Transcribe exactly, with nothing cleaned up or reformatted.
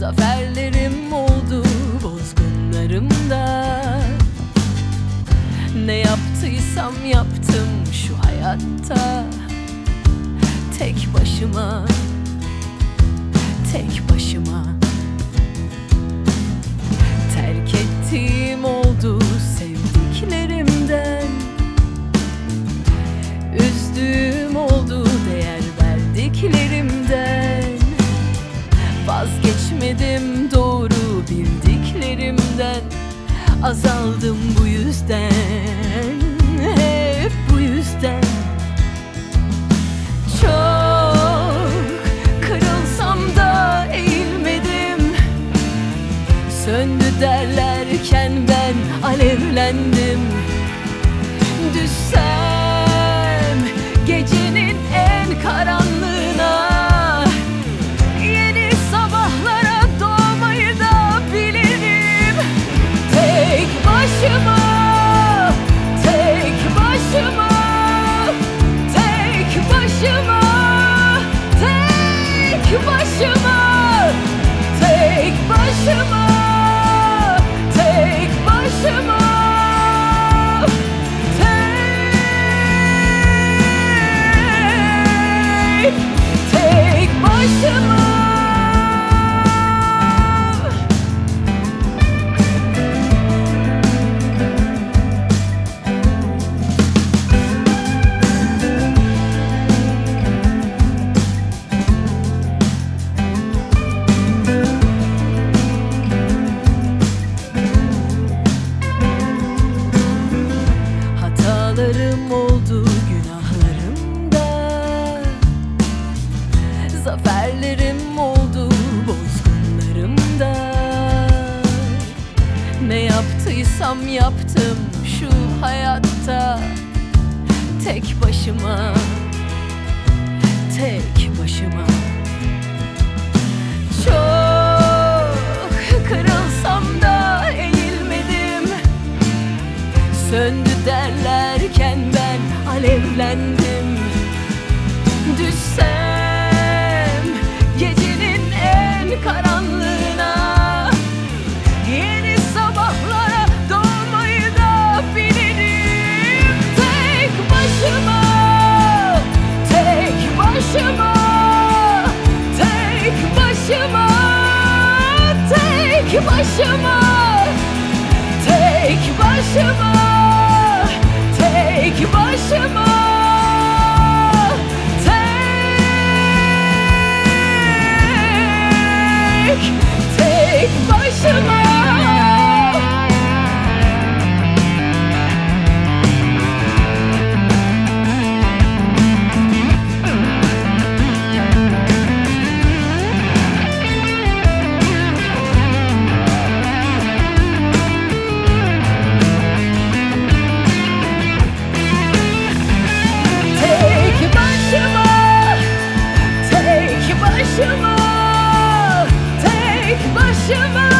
Zaferlerim oldu bozgunlarımda. Ne yaptıysam yaptım şu hayatta, tek başıma, tek başıma. Terk ettiğim oldu sevdiklerimden, üzdüğüm oldu değer verdiklerimden. Vazgeçmedim doğru bildiklerimden, azaldım bu yüzden, hep bu yüzden. Çok kırılsam da eğilmedim, söndü derlerken ben alevlendim. Düşsem gecenin en karanlığına, yeni sabahlara doğmayı da bilirim. Tek başıma, tek başıma, tek başıma, tek başıma, tek başıma, tek başıma, tek, tek başıma. Hatalarım oldu günahlarımda, zaferlerim oldu bozgunlarımda. Ne yaptıysam yaptım şu hayatta, tek başıma, tek başıma. Çok kırılsam da eğilmedim, söndü derlerken ben alevlendim. Düşsem gecenin en karanlığına, yeni sabahlara doğmayı da bilirim. Tek başıma, tek başıma, tek başıma, tek başıma, tek başıma, tek başıma, tek, tek başıma. Başıma, tek başıma,